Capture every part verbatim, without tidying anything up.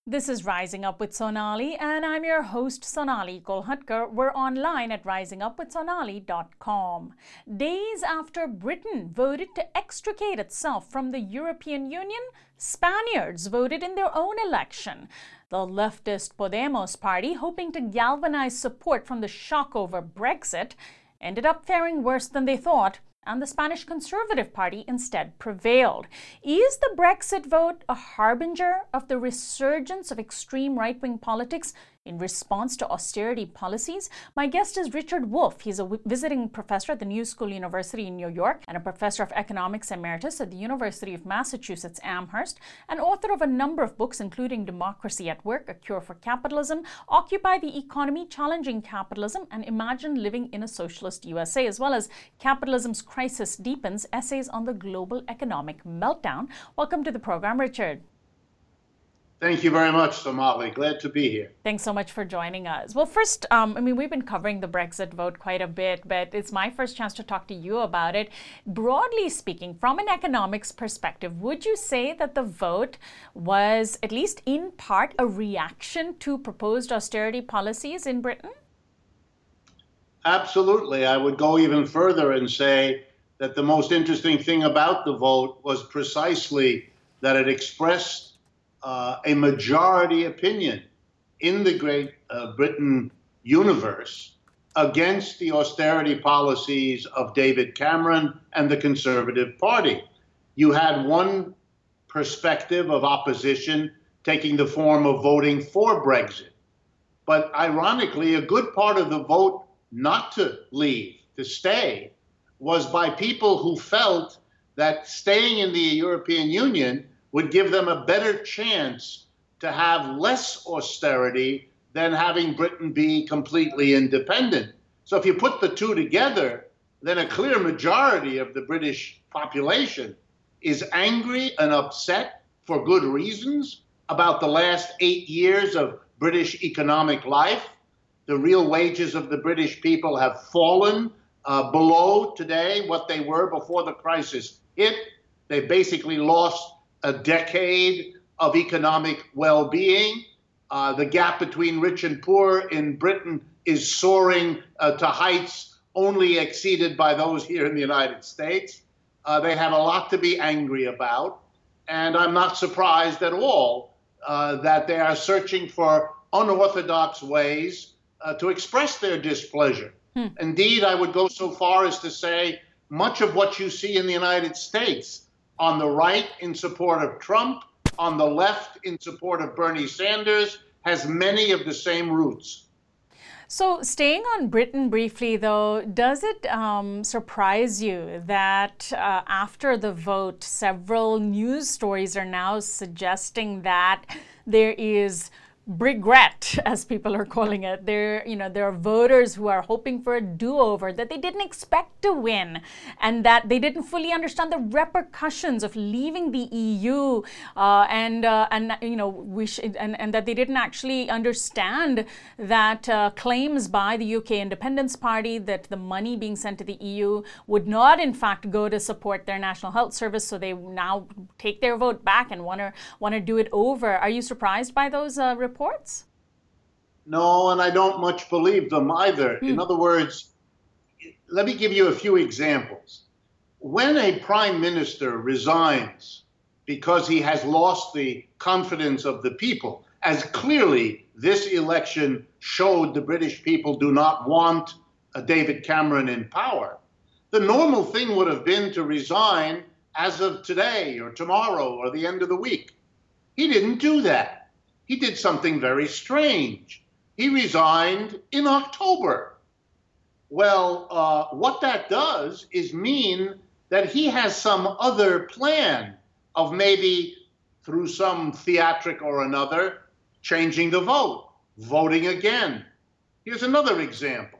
This is Rising Up with Sonali, and I'm your host, Sonali Kolhatkar. We're online at rising up with sonali dot com. Days after Britain voted to extricate itself from the European Union, Spaniards voted in their own election. The leftist Podemos party, hoping to galvanize support from the shock over Brexit, ended up faring worse than they thought, and the Spanish Conservative Party instead prevailed. Is the Brexit vote a harbinger of the resurgence of extreme right-wing politics in response to austerity policies? My guest is Richard Wolff. He's a visiting professor at the New School University in New York and a professor of economics emeritus at the University of Massachusetts Amherst, and author of a number of books, including Democracy at Work, A Cure for Capitalism, Occupy the Economy, Challenging Capitalism, and Imagine Living in a Socialist U S A, as well as Capitalism's Crisis Deepens, Essays on the Global Economic Meltdown. Welcome to the program, Richard. Thank you very much, Somali. Glad to be here. Thanks so much for joining us. Well, first, um, I mean, we've been covering the Brexit vote quite a bit, but it's my first chance to talk to you about it. Broadly speaking, from an economics perspective, would you say that the vote was, at least in part, a reaction to proposed austerity policies in Britain? Absolutely. I would go even further and say that the most interesting thing about the vote was precisely that it expressed Uh, a majority opinion in the Great uh, Britain universe against the austerity policies of David Cameron and the Conservative Party. You had one perspective of opposition taking the form of voting for Brexit. But ironically, a good part of the vote not to leave, to stay, was by people who felt that staying in the European Union would give them a better chance to have less austerity than having Britain be completely independent. So if you put the two together, then a clear majority of the British population is angry and upset for good reasons about the last eight years of British economic life. The real wages of the British people have fallen uh, below today what they were before the crisis hit. They basically lost a decade of economic well-being. Uh, the gap between rich and poor in Britain is soaring uh, to heights only exceeded by those here in the United States. Uh, they have a lot to be angry about. And I'm not surprised at all uh, that they are searching for unorthodox ways uh, to express their displeasure. Hmm. Indeed, I would go so far as to say much of what you see in the United States on the right in support of Trump, on the left in support of Bernie Sanders, has many of the same roots. So staying on Britain briefly, though, does it um, surprise you that uh, after the vote, several news stories are now suggesting that there is regret, as people are calling it? There, you know, there are voters who are hoping for a do-over, that they didn't expect to win, and that they didn't fully understand the repercussions of leaving the E U, uh, and uh, and you know, we sh- and and that they didn't actually understand that uh, claims by the U K Independence Party that the money being sent to the E U would not, in fact, go to support their National Health Service. So they now take their vote back and want to want to do it over. Are you surprised by those uh, reports? Reports? No, and I don't much believe them either. Hmm. In other words, let me give you a few examples. When a prime minister resigns because he has lost the confidence of the people, as clearly this election showed the British people do not want a David Cameron in power, the normal thing would have been to resign as of today or tomorrow or the end of the week. He didn't do that. He did something very strange. He resigned in October. Well, uh, what that does is mean that he has some other plan of maybe through some theatric or another, changing the vote, voting again. Here's another example.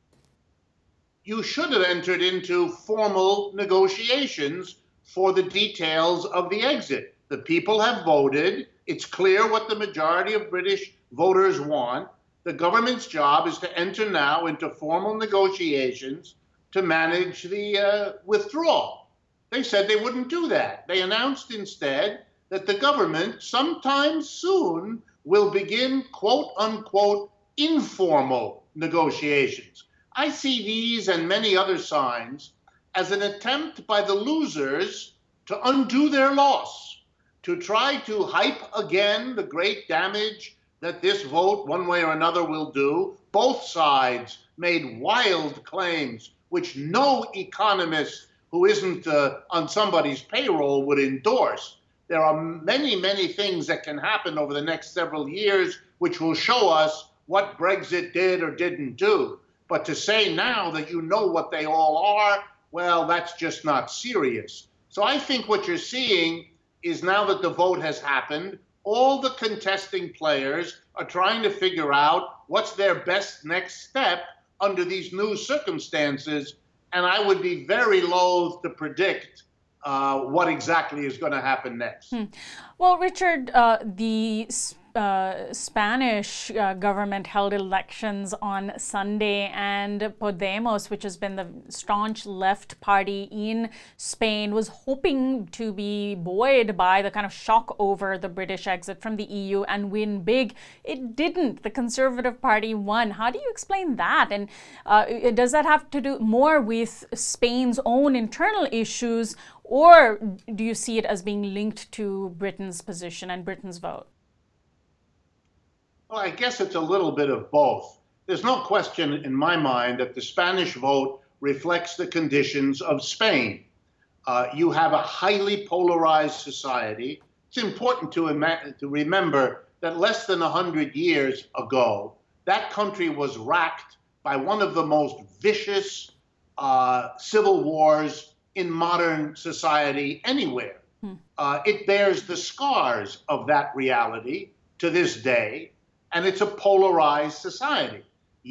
You should have entered into formal negotiations for the details of the exit. The people have voted. It's clear what the majority of British voters want. The government's job is to enter now into formal negotiations to manage the uh, withdrawal. They said they wouldn't do that. They announced instead that the government sometime soon will begin, quote unquote, informal negotiations. I see these and many other signs as an attempt by the losers to undo their loss, to try to hype again the great damage that this vote, one way or another, will do. Both sides made wild claims which no economist who isn't uh, on somebody's payroll would endorse. There are many, many things that can happen over the next several years which will show us what Brexit did or didn't do. But to say now that you know what they all are, well, that's just not serious. So I think what you're seeing is, now that the vote has happened, all the contesting players are trying to figure out what's their best next step under these new circumstances. And I would be very loath to predict uh, what exactly is going to happen next. Hmm. Well, Richard, uh, the uh, Spanish uh, government held elections on Sunday, and Podemos, which has been the staunch left party in Spain, was hoping to be buoyed by the kind of shock over the British exit from the E U and win big. It didn't. The Conservative Party won. How do you explain that? And uh, does that have to do more with Spain's own internal issues, or do you see it as being linked to Britain's position and Britain's vote? Well, I guess it's a little bit of both. There's no question in my mind that the Spanish vote reflects the conditions of Spain. Uh, you have a highly polarized society. It's important to, ima- to remember that less than one hundred years ago, that country was racked by one of the most vicious uh, civil wars in modern society anywhere. Hmm. Uh, it bears the scars of that reality to this day. And it's a polarized society.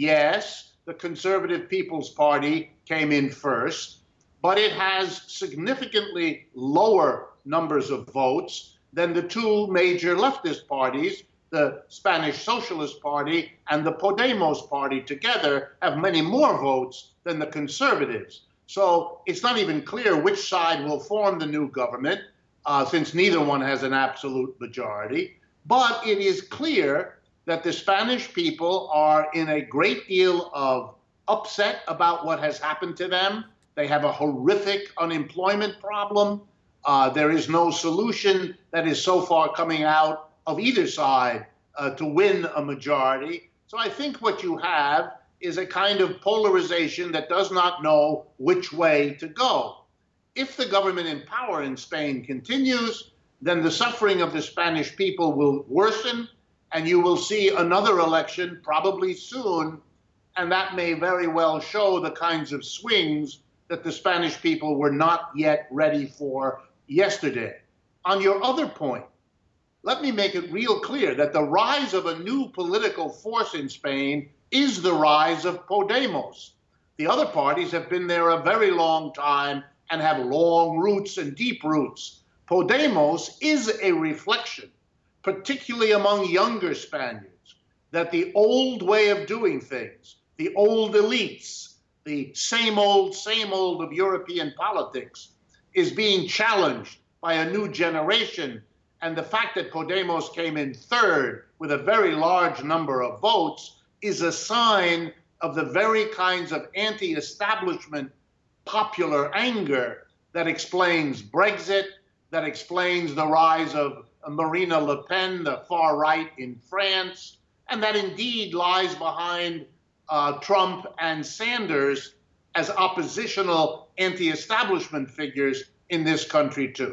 Yes, the Conservative People's Party came in first, but it has significantly lower numbers of votes than the two major leftist parties, the Spanish Socialist Party and the Podemos Party together have many more votes than the Conservatives. So it's not even clear which side will form the new government, uh, since neither one has an absolute majority. But it is clear that the Spanish people are in a great deal of upset about what has happened to them. They have a horrific unemployment problem. Uh, there is no solution that is so far coming out of either side uh, to win a majority. So I think what you have is a kind of polarization that does not know which way to go. If the government in power in Spain continues, then the suffering of the Spanish people will worsen, and you will see another election probably soon, and that may very well show the kinds of swings that the Spanish people were not yet ready for yesterday. On your other point, let me make it real clear that the rise of a new political force in Spain is the rise of Podemos. The other parties have been there a very long time and have long roots and deep roots. Podemos is a reflection, particularly among younger Spaniards, that the old way of doing things, the old elites, the same old, same old of European politics, is being challenged by a new generation. And the fact that Podemos came in third with a very large number of votes is a sign of the very kinds of anti-establishment popular anger that explains Brexit, that explains the rise of Marine Le Pen, the far right in France, and that indeed lies behind uh, Trump and Sanders as oppositional anti-establishment figures in this country too.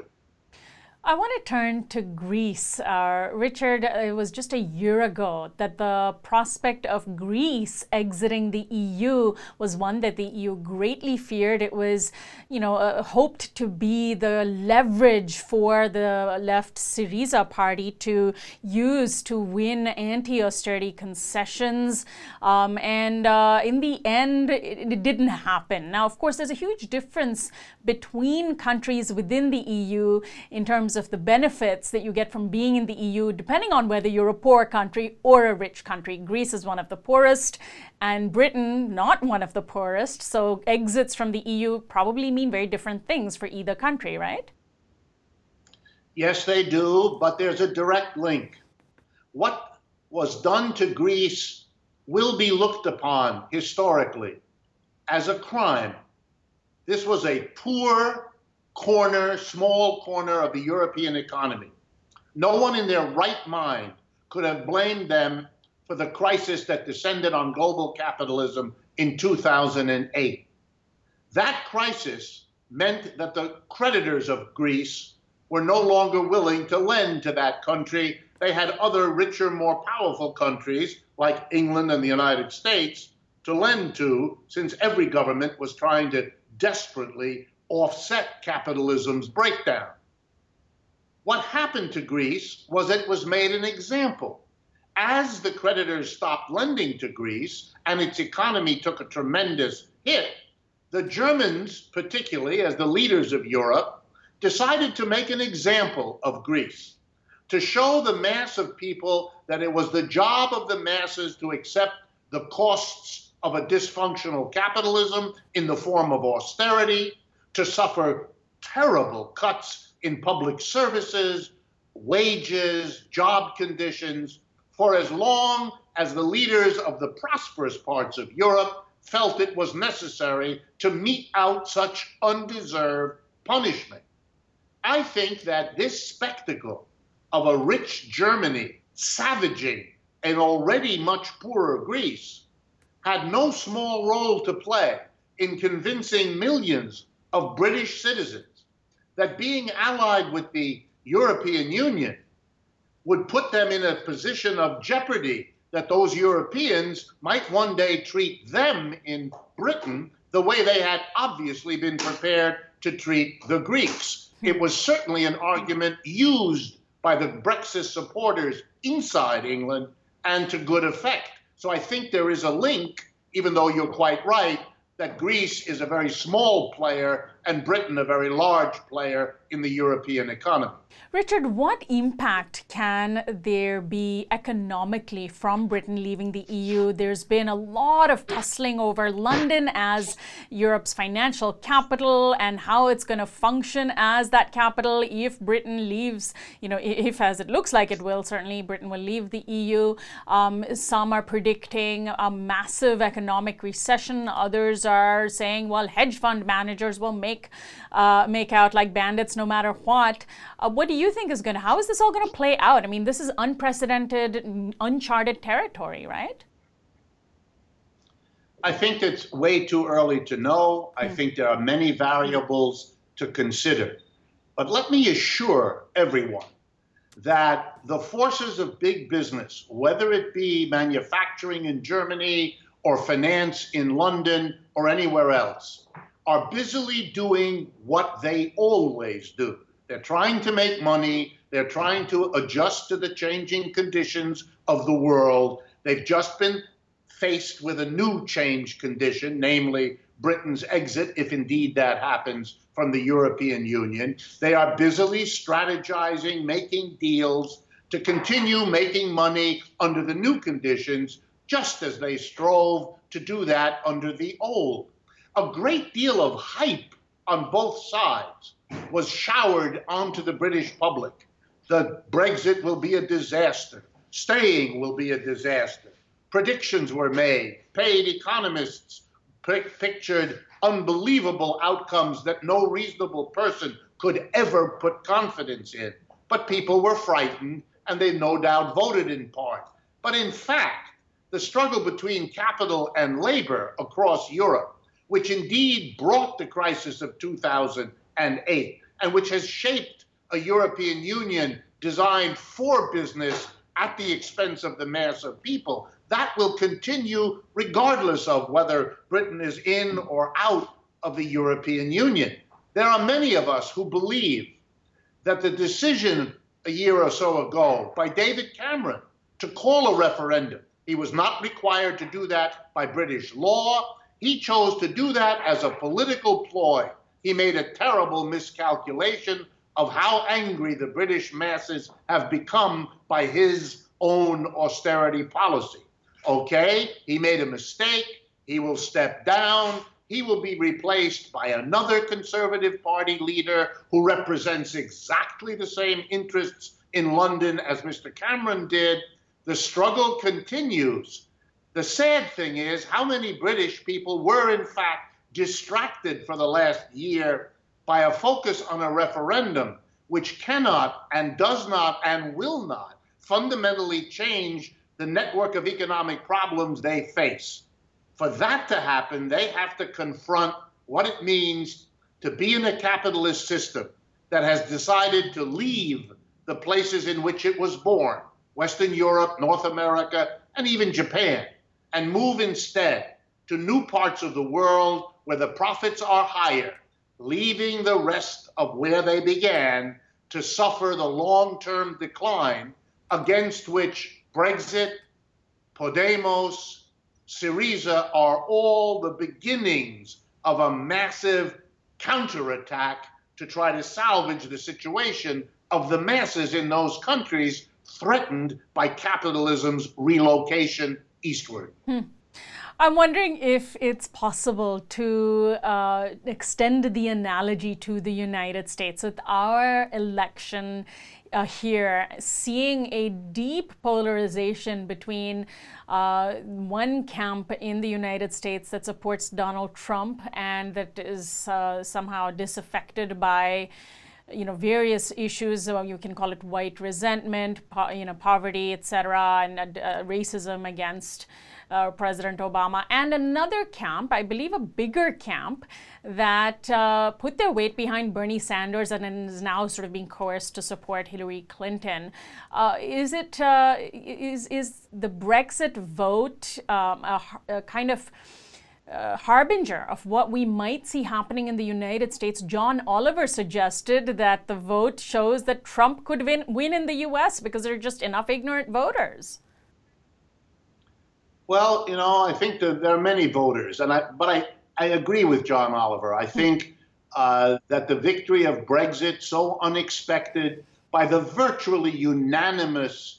I want to turn to Greece. Uh, Richard, it was just a year ago that the prospect of Greece exiting the E U was one that the E U greatly feared. It was, you know, uh, hoped to be the leverage for the left Syriza party to use to win anti-austerity concessions. Um, and uh, in the end, it, it didn't happen. Now, of course, there's a huge difference between countries within the E U in terms of the benefits that you get from being in the E U, depending on whether you're a poor country or a rich country. Greece is one of the poorest, and Britain not one of the poorest. So exits from the E U probably mean very different things for either country, right? Yes, they do, but there's a direct link. What was done to Greece will be looked upon historically as a crime. This was a poor corner, small corner of the European economy. No one in their right mind could have blamed them for the crisis that descended on global capitalism in two thousand eight. That crisis meant that the creditors of Greece were no longer willing to lend to that country. They had other richer, more powerful countries like England and the United States to lend to, since every government was trying to desperately offset capitalism's breakdown. What happened to Greece was it was made an example. As the creditors stopped lending to Greece and its economy took a tremendous hit, the Germans, particularly as the leaders of Europe, decided to make an example of Greece, to show the mass of people that it was the job of the masses to accept the costs of a dysfunctional capitalism in the form of austerity, to suffer terrible cuts in public services, wages, job conditions, for as long as the leaders of the prosperous parts of Europe felt it was necessary to mete out such undeserved punishment. I think that this spectacle of a rich Germany savaging an already much poorer Greece had no small role to play in convincing millions of British citizens that being allied with the European Union would put them in a position of jeopardy, that those Europeans might one day treat them in Britain the way they had obviously been prepared to treat the Greeks. It was certainly an argument used by the Brexit supporters inside England and to good effect. So I think there is a link, even though you're quite right, that Greece is a very small player and Britain a very large player in the European economy. Richard, what impact can there be economically from Britain leaving the E U? There's been a lot of tussling over London as Europe's financial capital and how it's going to function as that capital if Britain leaves, you know, if, as it looks like it will, certainly Britain will leave the E U. Um, some are predicting a massive economic recession. Others are saying, well, hedge fund managers will make uh, make out like bandits no matter what. Uh, what do you think is going to, how is this all going to play out? I mean, this is unprecedented, uncharted territory, right? I think it's way too early to know. I mm. think there are many variables to consider. But let me assure everyone that the forces of big business, whether it be manufacturing in Germany or finance in London or anywhere else, are busily doing what they always do. They're trying to make money. They're trying to adjust to the changing conditions of the world. They've just been faced with a new change condition, namely Britain's exit, if indeed that happens, from the European Union. They are busily strategizing, making deals to continue making money under the new conditions, just as they strove to do that under the old. A great deal of hype on both sides was showered onto the British public. The Brexit will be a disaster. Staying will be a disaster. Predictions were made. Paid economists pictured unbelievable outcomes that no reasonable person could ever put confidence in. But people were frightened, and they no doubt voted in part. But in fact, the struggle between capital and labor across Europe, which indeed brought the crisis of two thousand eight, and which has shaped a European Union designed for business at the expense of the mass of people, that will continue regardless of whether Britain is in or out of the European Union. There are many of us who believe that the decision a year or so ago by David Cameron to call a referendum, he was not required to do that by British law. He chose to do that as a political ploy. He made a terrible miscalculation of how angry the British masses have become by his own austerity policy. Okay, he made a mistake. He will step down. he will be replaced by another Conservative Party leader who represents exactly the same interests in London as Mister Cameron did. The struggle continues. The sad thing is how many British people were in fact distracted for the last year by a focus on a referendum which cannot and does not and will not fundamentally change the network of economic problems they face. For that to happen, they have to confront what it means to be in a capitalist system that has decided to leave the places in which it was born, Western Europe, North America, and even Japan, and move instead to new parts of the world where the profits are higher, leaving the rest of where they began to suffer the long-term decline against which Brexit, Podemos, Syriza are all the beginnings of a massive counterattack to try to salvage the situation of the masses in those countries threatened by capitalism's relocation eastward. Hmm. I'm wondering if it's possible to uh, extend the analogy to the United States with our election uh, here, seeing a deep polarization between uh, one camp in the United States that supports Donald Trump and that is uh, somehow disaffected by you know, various issues. Well, you can call it white resentment, po- you know, poverty, et cetera, and uh, racism against uh, President Obama. And another camp, I believe a bigger camp, that uh, put their weight behind Bernie Sanders and is now sort of being coerced to support Hillary Clinton. Uh, is it, uh, is, is the Brexit vote um, a, a kind of Uh, harbinger of what we might see happening in the United States? John Oliver suggested that the vote shows that Trump could win, win in the U S because there are just enough ignorant voters. Well, you know, I think that there are many voters, and I, but I, I agree with John Oliver. I think uh, that the victory of Brexit, so unexpected by the virtually unanimous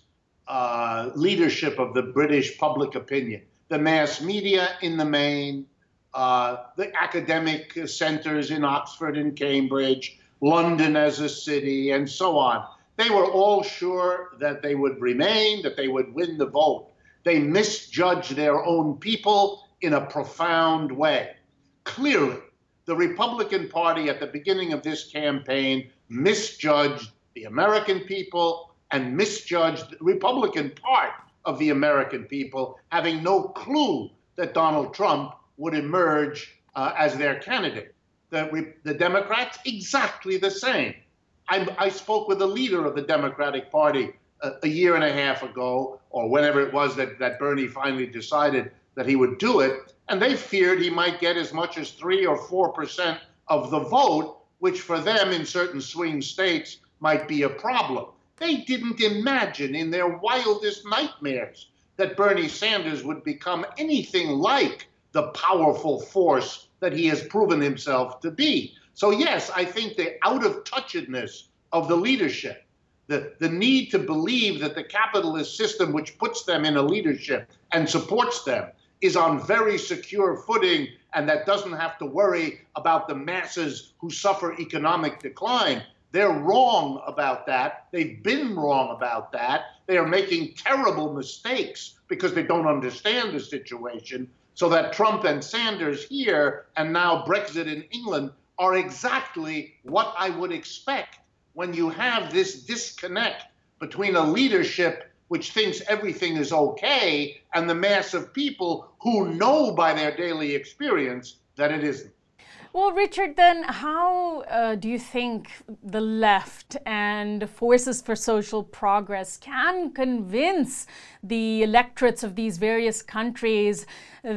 uh, leadership of the British public opinion, the mass media in the main, uh, the academic centers in Oxford and Cambridge, London as a city, and so on. They were all sure that they would remain, that they would win the vote. They misjudged their own people in a profound way. Clearly, the Republican Party at the beginning of this campaign misjudged the American people and misjudged the Republican part of the American people, having no clue that Donald Trump would emerge uh, as their candidate. The, the Democrats, exactly the same. I, I spoke with a leader of the Democratic Party a, a year and a half ago, or whenever it was that, that Bernie finally decided that he would do it, and they feared he might get as much as three or four percent of the vote, which for them in certain swing states might be a problem. They didn't imagine in their wildest nightmares that Bernie Sanders would become anything like the powerful force that he has proven himself to be. So yes, I think the out-of-touchedness of the leadership, the, the need to believe that the capitalist system which puts them in a leadership and supports them is on very secure footing and that doesn't have to worry about the masses who suffer economic decline. They're wrong about that. They've been wrong about that. They are making terrible mistakes because they don't understand the situation. So that Trump and Sanders here and now Brexit in England are exactly what I would expect when you have this disconnect between a leadership which thinks everything is okay and the mass of people who know by their daily experience that it isn't. Well, Richard, then how uh, do you think the left and forces for social progress can convince the electorates of these various countries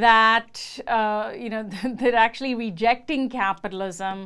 that, uh, you know, that actually rejecting capitalism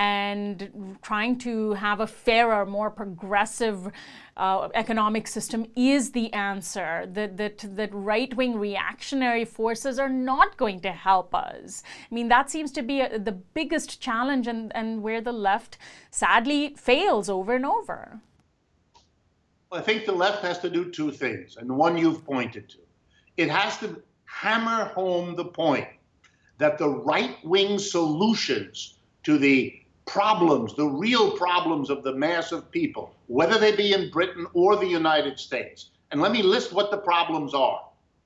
and trying to have a fairer, more progressive uh, economic system is the answer, that, that, that right-wing reactionary forces are not going to help us? I mean, that seems to be a, the biggest challenge and, and where the left sadly fails over and over. Well, I think the left has to do two things, and one you've pointed to. It has to hammer home the point that the right-wing solutions to the problems, the real problems of the mass of people, whether they be in Britain or the United States, and let me list what the problems are.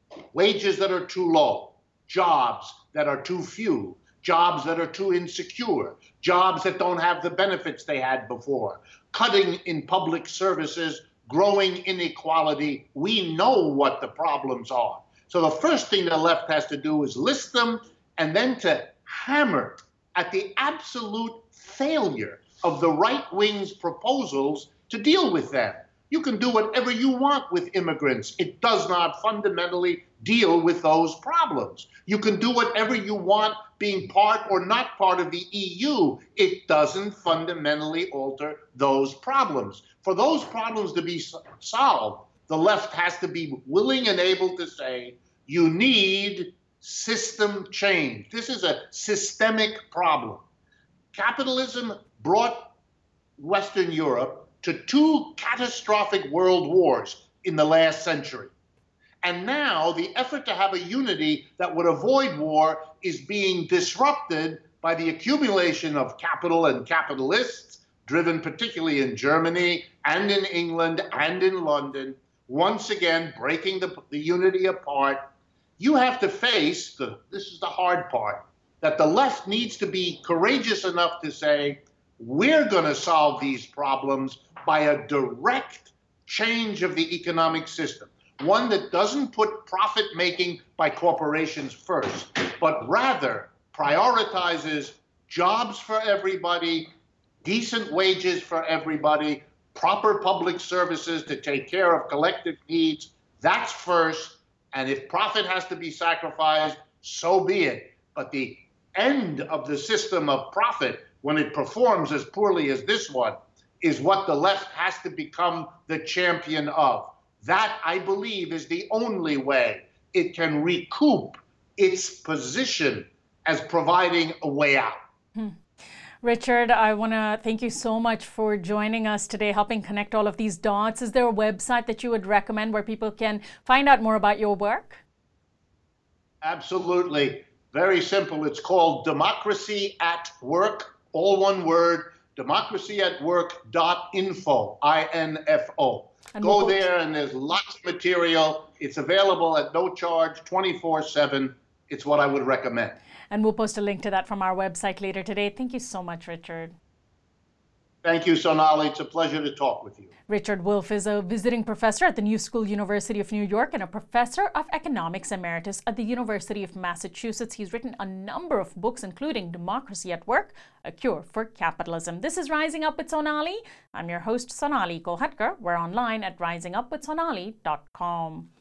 Wages that are too low, jobs that are too few, jobs that are too insecure, jobs that don't have the benefits they had before, cutting in public services, growing inequality. We know what the problems are. So the first thing the left has to do is list them, and then to hammer at the absolute failure of the right wing's proposals to deal with them. You can do whatever you want with immigrants. It does not fundamentally deal with those problems. You can do whatever you want being part or not part of the E U. It doesn't fundamentally alter those problems. For those problems to be solved, the left has to be willing and able to say, you need system change. This is a systemic problem. Capitalism brought Western Europe to two catastrophic world wars in the last century. And now the effort to have a unity that would avoid war is being disrupted by the accumulation of capital and capitalists, driven particularly in Germany and in England and in London, once again breaking the, the unity apart. You have to face, the, this is the hard part, that the left needs to be courageous enough to say, we're going to solve these problems by a direct change of the economic system, one that doesn't put profit-making by corporations first, but rather prioritizes jobs for everybody, decent wages for everybody, proper public services to take care of collective needs. That's first. And if profit has to be sacrificed, so be it. But the end of the system of profit, when it performs as poorly as this one, is what the left has to become the champion of. That, I believe, is the only way it can recoup its position as providing a way out. Hmm. Richard, I want to thank you so much for joining us today, helping connect all of these dots. Is there a website that you would recommend where people can find out more about your work? Absolutely. Very simple. It's called Democracy at Work, all one word, democracy at work dot info, I N F O. And Go we'll there and there's lots of material. It's available at no charge, twenty-four seven. It's what I would recommend. And we'll post a link to that from our website later today. Thank you so much, Richard. Thank you, Sonali. It's a pleasure to talk with you. Richard Wolff is a visiting professor at the New School University of New York and a professor of economics emeritus at the University of Massachusetts. He's written a number of books, including Democracy at Work, A Cure for Capitalism. This is Rising Up with Sonali. I'm your host, Sonali Kolhatkar. We're online at rising up with sonali dot com.